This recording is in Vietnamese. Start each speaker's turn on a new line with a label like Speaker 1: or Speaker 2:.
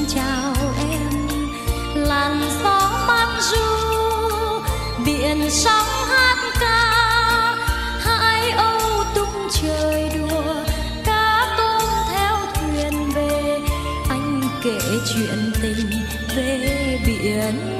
Speaker 1: chào em. Làn gió mát ru, biển sóng hát ca, hai âu tung trời đùa, cá tôm theo thuyền về. Anh kể chuyện tình về biển